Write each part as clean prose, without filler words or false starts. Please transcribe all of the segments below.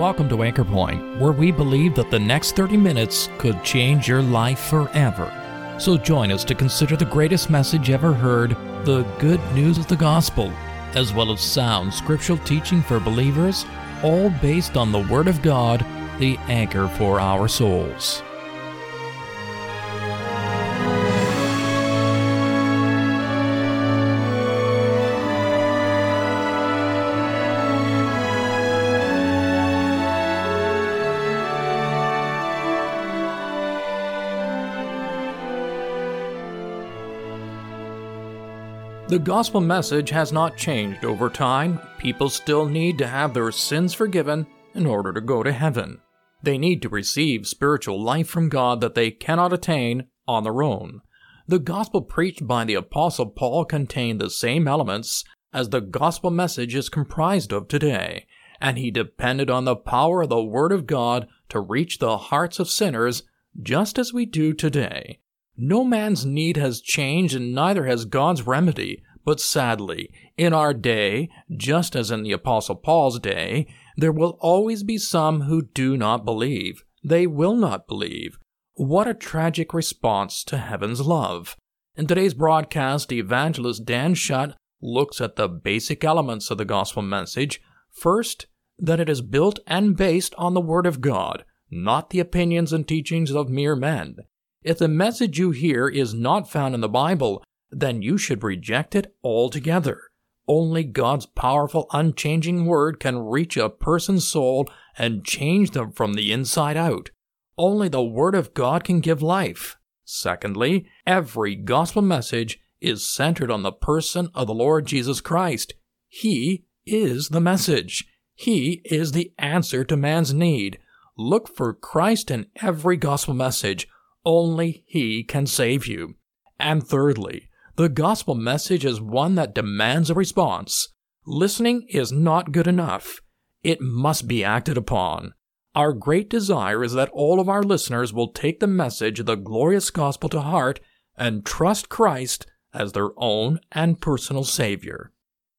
Welcome to Anchor Point, where we believe that the next 30 minutes could change your life forever. So join us to consider the greatest message ever heard, the good news of the gospel, as well as sound scriptural teaching for believers, all based on the Word of God, the anchor for our souls. The gospel message has not changed over time. People still need to have their sins forgiven in order to go to heaven. They need to receive spiritual life from God that they cannot attain on their own. The gospel preached by the Apostle Paul contained the same elements as the gospel message is comprised of today, and he depended on the power of the Word of God to reach the hearts of sinners just as we do today. No man's need has changed, and neither has God's remedy. But sadly, in our day, just as in the Apostle Paul's day, there will always be some who do not believe. They will not believe. What a tragic response to heaven's love. In today's broadcast, evangelist Dan Shutt looks at the basic elements of the gospel message. First, that it is built and based on the Word of God, not the opinions and teachings of mere men. If the message you hear is not found in the Bible, then you should reject it altogether. Only God's powerful, unchanging Word can reach a person's soul and change them from the inside out. Only the Word of God can give life. Secondly, every gospel message is centered on the person of the Lord Jesus Christ. He is the message. He is the answer to man's need. Look for Christ in every gospel message. Only He can save you. And thirdly, the gospel message is one that demands a response. Listening is not good enough. It must be acted upon. Our great desire is that all of our listeners will take the message of the glorious gospel to heart and trust Christ as their own and personal Savior.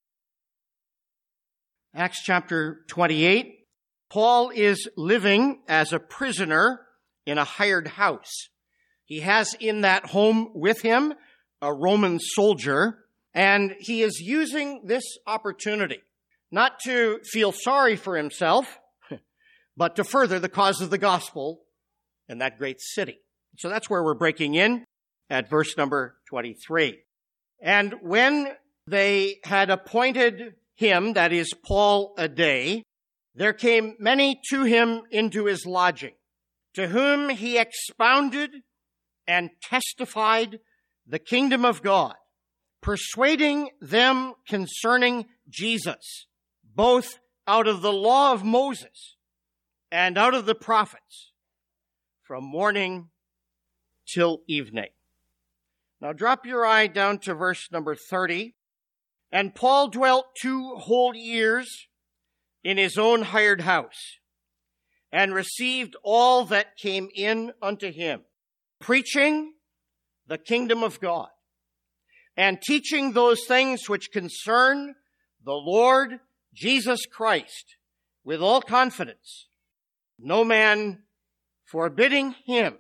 Acts chapter 28. Paul is living as a prisoner in a hired house. He has in that home with him a Roman soldier, and he is using this opportunity not to feel sorry for himself, but to further the cause of the gospel in that great city. So that's where we're breaking in at verse number 23. And when they had appointed him, that is Paul, a day, there came many to him into his lodging, to whom he expounded and testified the kingdom of God, persuading them concerning Jesus, both out of the law of Moses and out of the prophets, from morning till evening. Now drop your eye down to verse number 30. And Paul dwelt 2 whole years in his own hired house, and received all that came in unto him, preaching the kingdom of God, and teaching those things which concern the Lord Jesus Christ with all confidence, no man forbidding him.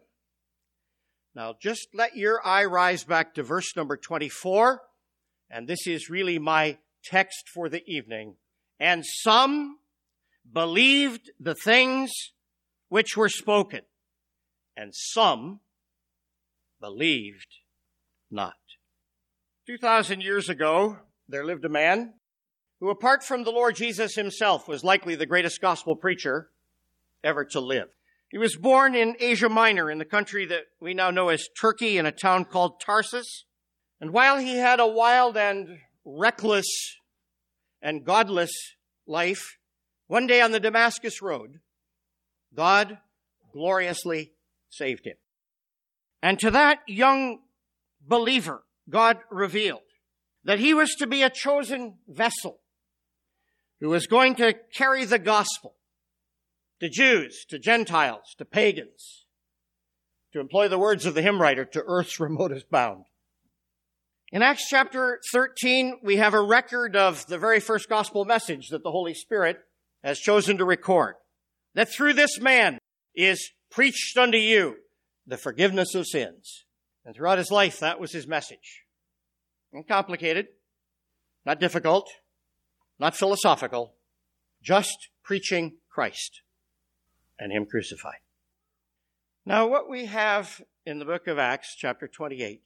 Now just let your eye rise back to verse number 24, and this is really my text for the evening. And some believed the things which were spoken, and some believed not. 2,000 years ago, there lived a man who, apart from the Lord Jesus himself, was likely the greatest gospel preacher ever to live. He was born in Asia Minor, in the country that we now know as Turkey, in a town called Tarsus. And while he had a wild and reckless and godless life, one day on the Damascus Road, God gloriously saved him. And to that young believer, God revealed that he was to be a chosen vessel who was going to carry the gospel to Jews, to Gentiles, to pagans, to employ the words of the hymn writer, to earth's remotest bound. In Acts chapter 13, we have a record of the very first gospel message that the Holy Spirit has chosen to record. that through this man is preached unto you the forgiveness of sins. And throughout his life, that was his message. Not complicated, not difficult, not philosophical, just preaching Christ and him crucified. Now, what we have in the book of Acts, chapter 28,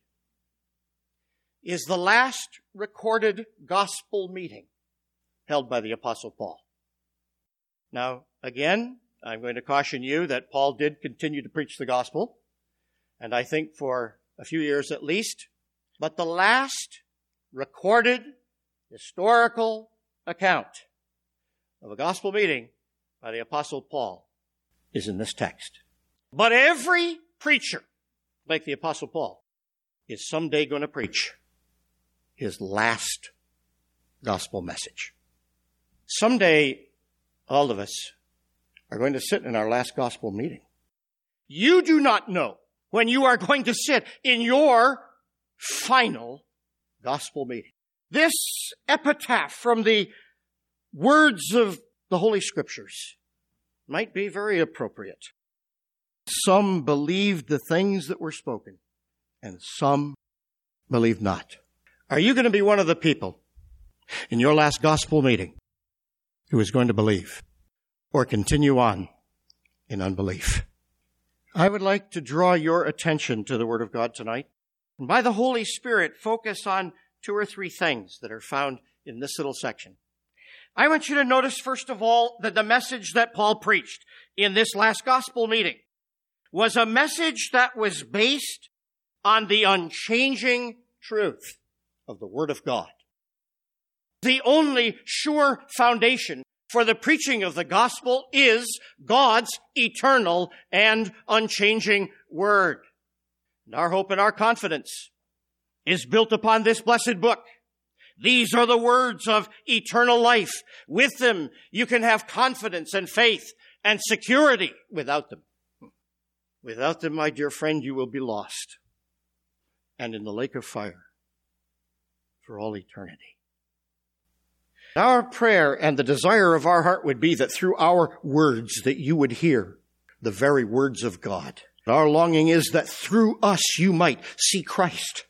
is the last recorded gospel meeting held by the Apostle Paul. Now, again, I'm going to caution you that Paul did continue to preach the gospel, and I think for a few years at least, but the last recorded historical account of a gospel meeting by the Apostle Paul is in this text. But every preacher, like the Apostle Paul, is someday going to preach his last gospel message. Someday, all of us are going to sit in our last gospel meeting. You do not know when you are going to sit in your final gospel meeting. This epitaph from the words of the Holy Scriptures might be very appropriate. Some believed the things that were spoken, and some believed not. Are you going to be one of the people in your last gospel meeting who is going to believe or continue on in unbelief? I would like to draw your attention to the Word of God tonight, and by the Holy Spirit, focus on 2 or 3 things that are found in this little section. I want you to notice, first of all, that the message that Paul preached in this last gospel meeting was a message that was based on the unchanging truth of the Word of God. The only sure foundation for the preaching of the gospel is God's eternal and unchanging Word. And our hope and our confidence is built upon this blessed book. These are the words of eternal life. With them, you can have confidence and faith and security. Without them, my dear friend, you will be lost and in the lake of fire for all eternity. Our prayer and the desire of our heart would be that through our words that you would hear the very words of God. Our longing is that through us you might see Christ.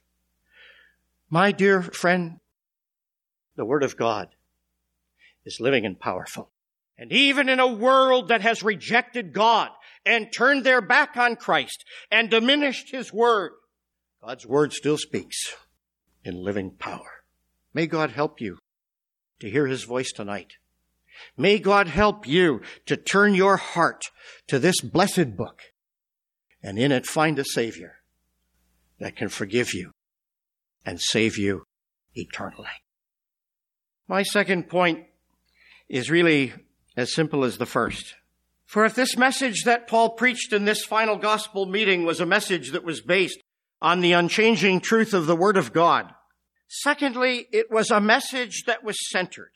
My dear friend, the Word of God is living and powerful. And even in a world that has rejected God and turned their back on Christ and diminished His Word, God's Word still speaks in living power. May God help you to hear His voice tonight. May God help you to turn your heart to this blessed book and in it find a Savior that can forgive you and save you eternally. My second point is really as simple as the first. For if this message that Paul preached in this final gospel meeting was a message that was based on the unchanging truth of the Word of God, secondly, it was a message that was centered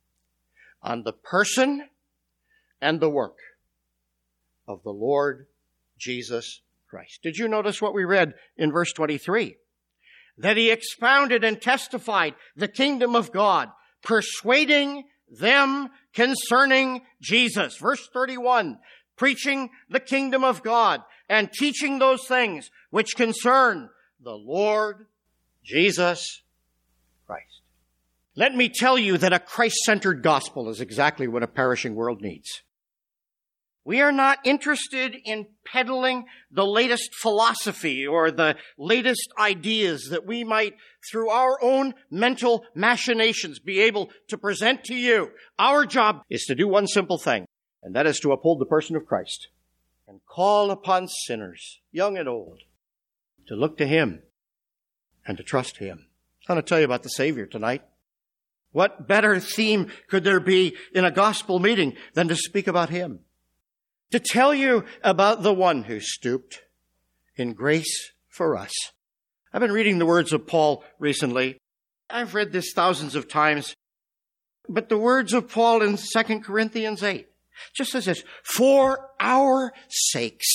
on the person and the work of the Lord Jesus Christ. Did you notice what we read in verse 23? That He expounded and testified the kingdom of God, persuading them concerning Jesus. Verse 31, preaching the kingdom of God and teaching those things which concern the Lord Jesus Christ. Let me tell you that a Christ-centered gospel is exactly what a perishing world needs. We are not interested in peddling the latest philosophy or the latest ideas that we might, through our own mental machinations, be able to present to you. Our job is to do one simple thing, and that is to uphold the person of Christ and call upon sinners, young and old, to look to Him and to trust Him. I want to tell you about the Savior tonight. What better theme could there be in a gospel meeting than to speak about Him? To tell you about the one who stooped in grace for us. I've been reading the words of Paul recently. I've read this thousands of times. But the words of Paul in 2 Corinthians 8 just says this: for our sakes,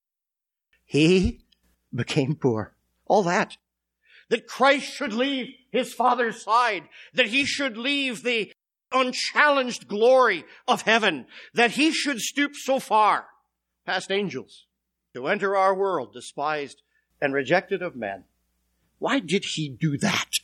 He became poor. All that. That Christ should leave His Father's side. That He should leave the unchallenged glory of heaven, that he should stoop so far past angels to enter our world, despised and rejected of men. Why did he do that?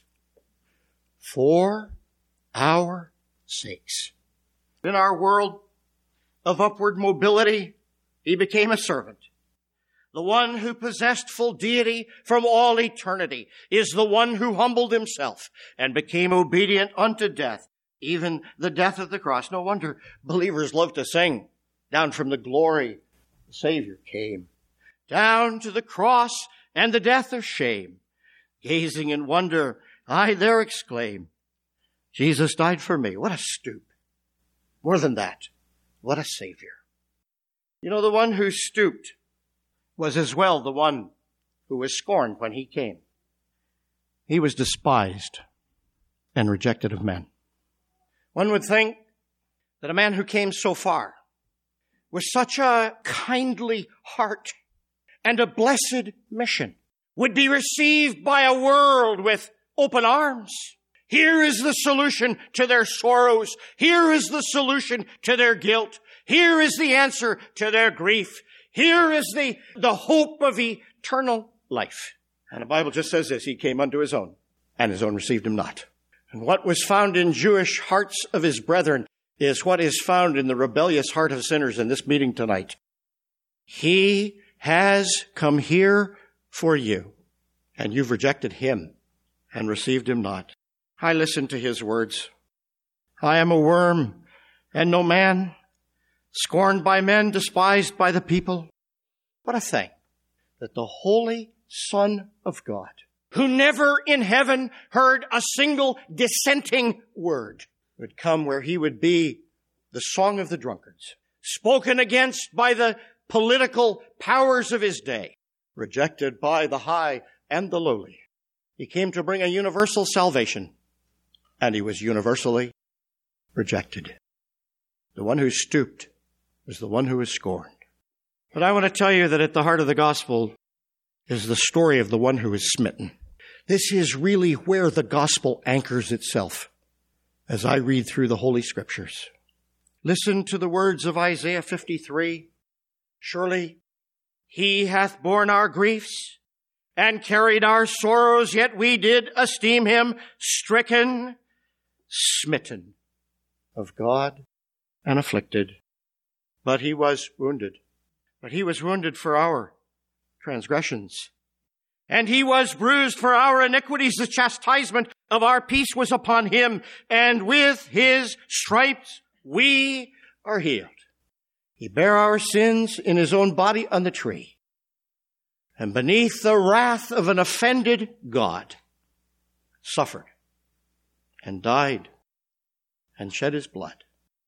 For our sakes. In our world of upward mobility, he became a servant. The one who possessed full deity from all eternity is the one who humbled himself and became obedient unto death, even the death of the cross. No wonder believers love to sing, down from the glory the Savior came, down to the cross and the death of shame. Gazing in wonder, I there exclaim, Jesus died for me. What a stoop. More than that, what a Savior. You know, the one who stooped was as well the one who was scorned when he came. He was despised and rejected of men. One would think that a man who came so far with such a kindly heart and a blessed mission would be received by a world with open arms. Here is the solution to their sorrows. Here is the solution to their guilt. Here is the answer to their grief. Here is the hope of eternal life. And the Bible just says this, he came unto his own, and his own received him not. And what was found in Jewish hearts of his brethren is what is found in the rebellious heart of sinners in this meeting tonight. He has come here for you, and you've rejected him and received him not. I listened to his words. I am a worm and no man, scorned by men, despised by the people. What a thing that the Holy Son of God, who never in heaven heard a single dissenting word, would come where he would be the song of the drunkards, spoken against by the political powers of his day, rejected by the high and the lowly. He came to bring a universal salvation, and he was universally rejected. The one who stooped was the one who was scorned. But I want to tell you that at the heart of the gospel is the story of the one who is smitten. This is really where the gospel anchors itself as I read through the Holy Scriptures. Listen to the words of Isaiah 53. Surely he hath borne our griefs and carried our sorrows, yet we did esteem him stricken, smitten of God, and afflicted. But he was wounded. But he was wounded for our transgressions. And he was bruised for our iniquities. The chastisement of our peace was upon him. And with his stripes we are healed. He bare our sins in his own body on the tree. And beneath the wrath of an offended God, suffered and died and shed his blood.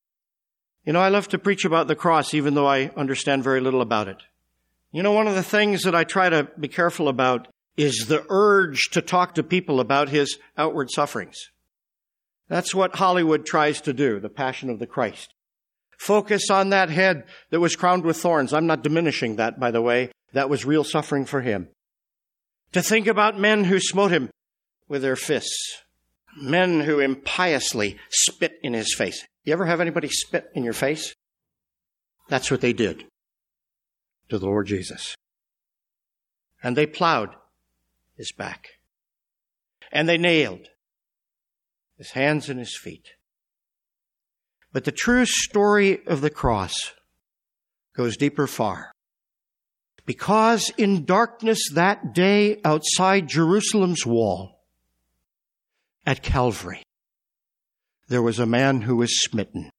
You know, I love to preach about the cross, even though I understand very little about it. You know, one of the things that I try to be careful about is the urge to talk to people about his outward sufferings. That's what Hollywood tries to do, the Passion of the Christ. Focus on that head that was crowned with thorns. I'm not diminishing that, by the way. That was real suffering for him. To think about men who smote him with their fists. Men who impiously spit in his face. You ever have anybody spit in your face? That's what they did to the Lord Jesus. And they plowed his back. And they nailed his hands and his feet. But the true story of the cross goes deeper far. Because in darkness that day outside Jerusalem's wall, at Calvary, there was a man who was smitten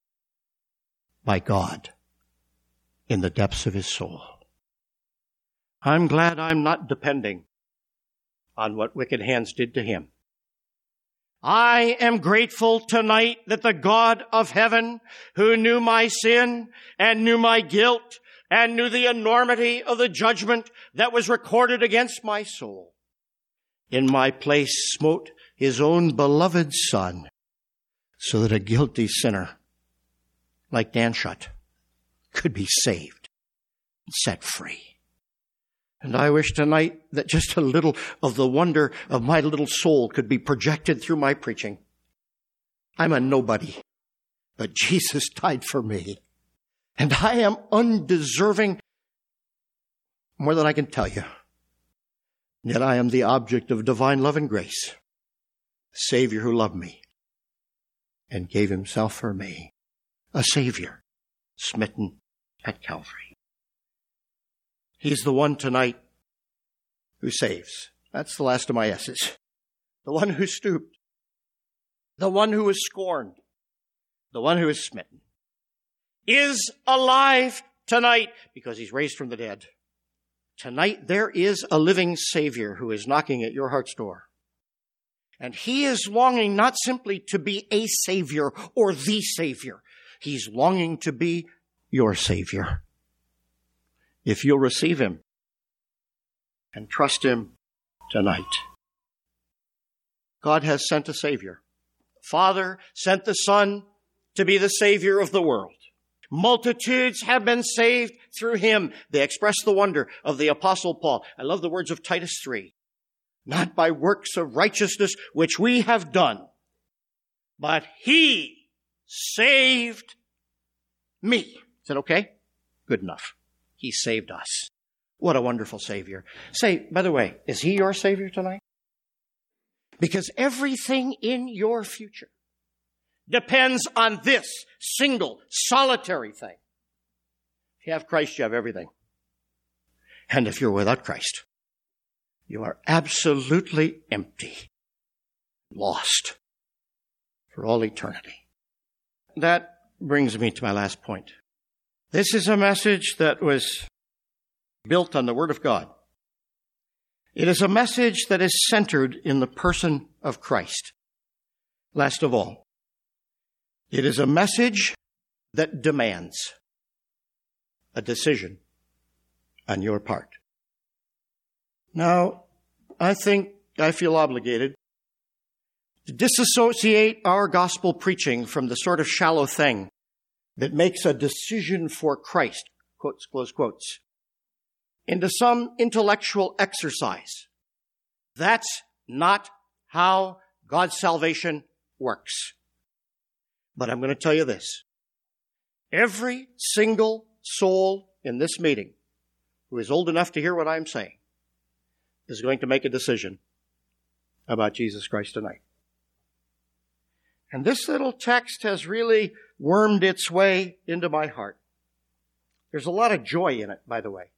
by God in the depths of his soul. I'm glad I'm not depending on what wicked hands did to him. I am grateful tonight that the God of heaven, who knew my sin and knew my guilt and knew the enormity of the judgment that was recorded against my soul, in my place smote his own beloved Son, so that a guilty sinner like Dan Shutt could be saved and set free. And I wish tonight that just a little of the wonder of my little soul could be projected through my preaching. I'm a nobody, but Jesus died for me. And I am undeserving more than I can tell you. Yet I am the object of divine love and grace. A Savior who loved me and gave himself for me. A Savior smitten at Calvary. He's the one tonight who saves. That's the last of my S's. The one who stooped. The one who was scorned. The one who is smitten. Is alive tonight because he's raised from the dead. Tonight there is a living Savior who is knocking at your heart's door. And he is longing not simply to be a Savior or the Savior. He's longing to be your Savior. If you'll receive him and trust him tonight. God has sent a Savior. The Father sent the Son to be the Savior of the world. Multitudes have been saved through him. They express the wonder of the Apostle Paul. I love the words of Titus 3. Not by works of righteousness which we have done, but he saved me. Is that okay? Good enough. He saved us. What a wonderful Savior. Say, by the way, is he your Savior tonight? Because everything in your future depends on this single, solitary thing. If you have Christ, you have everything. And if you're without Christ, you are absolutely empty, lost for all eternity. That brings me to my last point. This is a message that was built on the Word of God. It is a message that is centered in the person of Christ. Last of all, it is a message that demands a decision on your part. Now, I feel obligated to disassociate our gospel preaching from the sort of shallow thing that makes a decision for Christ, quotes, close quotes, into some intellectual exercise. That's not how God's salvation works. But I'm going to tell you this. Every single soul in this meeting who is old enough to hear what I'm saying is going to make a decision about Jesus Christ tonight. And this little text has really wormed its way into my heart. There's a lot of joy in it, by the way.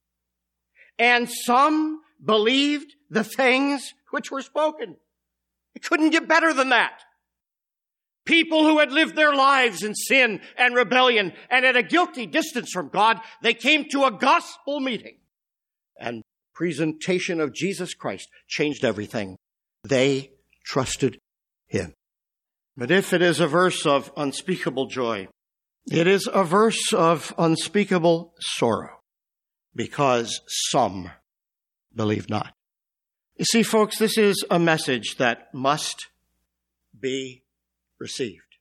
And some believed the things which were spoken. It couldn't get better than that. People who had lived their lives in sin and rebellion and at a guilty distance from God, they came to a gospel meeting. And presentation of Jesus Christ changed everything. They trusted him. But if it is a verse of unspeakable joy, it is a verse of unspeakable sorrow, because some believe not. You see, folks, this is a message that must be received.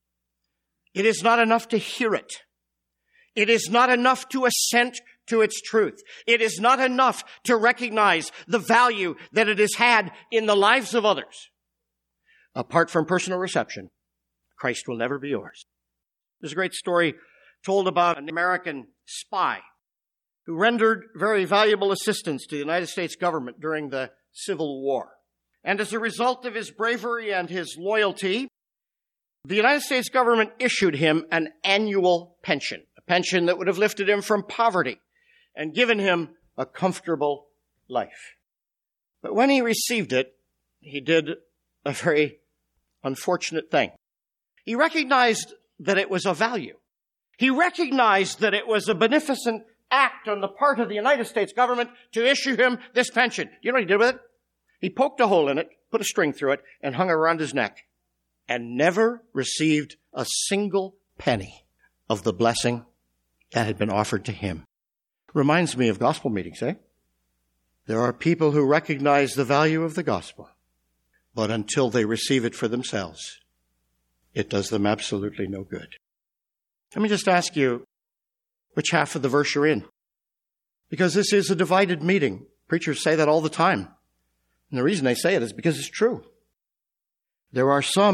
It is not enough to hear it. It is not enough to assent to its truth. It is not enough to recognize the value that it has had in the lives of others. Apart from personal reception, Christ will never be yours. There's a great story told about an American spy who rendered very valuable assistance to the United States government during the Civil War. And as a result of his bravery and his loyalty, the United States government issued him an annual pension, a pension that would have lifted him from poverty and given him a comfortable life. But when he received it, he did a very unfortunate thing. He recognized that it was of value. He recognized that it was a beneficent act on the part of the United States government to issue him this pension. You know what he did with it? He poked a hole in it, put a string through it, and hung it around his neck, and never received a single penny of the blessing that had been offered to him. Reminds me of gospel meetings, eh? There are people who recognize the value of the gospel, but until they receive it for themselves, it does them absolutely no good. Let me just ask you which half of the verse you're in. Because this is a divided meeting. Preachers say that all the time. And the reason they say it is because it's true. There are some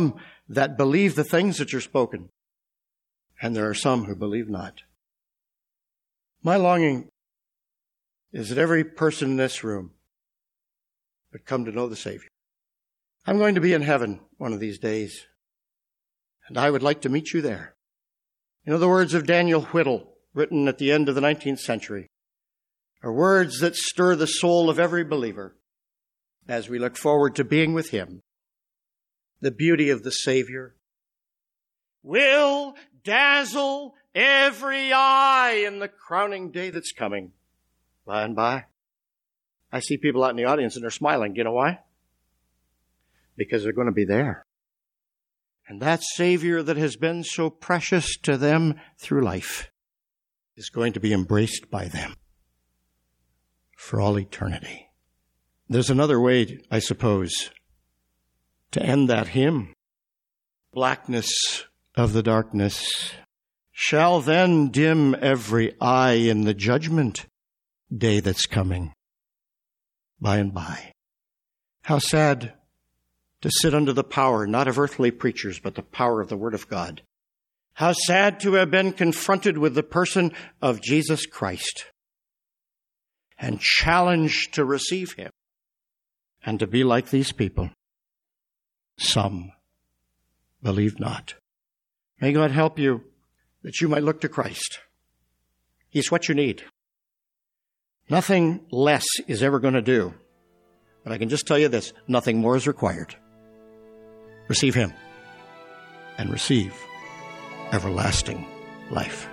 that believe the things that are spoken, and there are some who believe not. My longing is that every person in this room would come to know the Savior. I'm going to be in heaven one of these days, and I would like to meet you there. You know, the words of Daniel Whittle, written at the end of the 19th century, are words that stir the soul of every believer as we look forward to being with him. The beauty of the Savior will dazzle every eye in the crowning day that's coming by and by. I see people out in the audience and they're smiling. Do you know why? Because they're going to be there. And that Savior that has been so precious to them through life is going to be embraced by them for all eternity. There's another way, I suppose, to end that hymn. Blackness of the darkness shall then dim every eye in the judgment day that's coming by and by. How sad to sit under the power, not of earthly preachers, but the power of the Word of God. How sad to have been confronted with the person of Jesus Christ and challenged to receive him and to be like these people. Some believe not. May God help you that you might look to Christ. He's what you need. Nothing less is ever going to do. But I can just tell you this, nothing more is required. Receive him and receive everlasting life.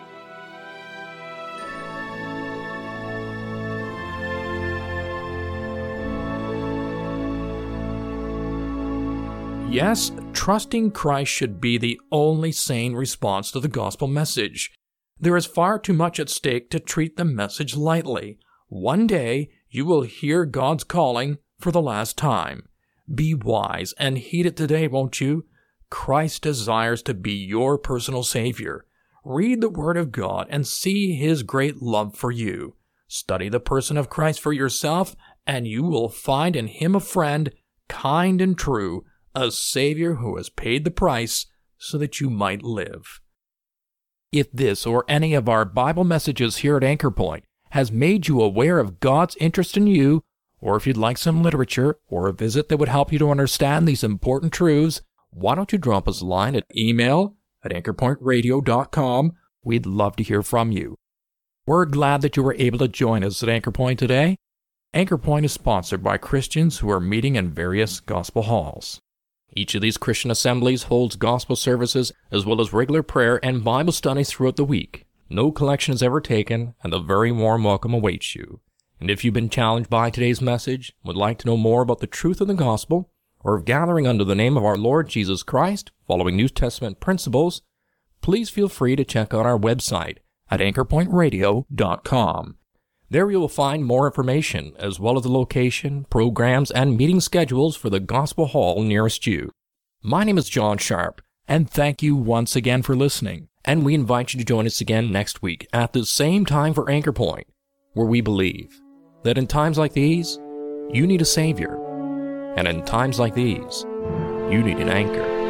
Yes, trusting Christ should be the only sane response to the gospel message. There is far too much at stake to treat the message lightly. One day, you will hear God's calling for the last time. Be wise and heed it today, won't you? Christ desires to be your personal Savior. Read the Word of God and see His great love for you. Study the person of Christ for yourself, and you will find in Him a friend, kind and true, a Savior who has paid the price so that you might live. If this or any of our Bible messages here at Anchor Point has made you aware of God's interest in you, or if you'd like some literature or a visit that would help you to understand these important truths, why don't you drop us a line at email@anchorpointradio.com. We'd love to hear from you. We're glad that you were able to join us at Anchor Point today. Anchor Point is sponsored by Christians who are meeting in various gospel halls. Each of these Christian assemblies holds gospel services as well as regular prayer and Bible studies throughout the week. No collection is ever taken, and a very warm welcome awaits you. And if you've been challenged by today's message, would like to know more about the truth of the gospel, or of gathering under the name of our Lord Jesus Christ, following New Testament principles, please feel free to check out our website at anchorpointradio.com. There you will find more information, as well as the location, programs, and meeting schedules for the Gospel Hall nearest you. My name is John Sharp, and thank you once again for listening. And we invite you to join us again next week at the same time for Anchor Point, where we believe that in times like these, you need a Savior, and in times like these, you need an anchor.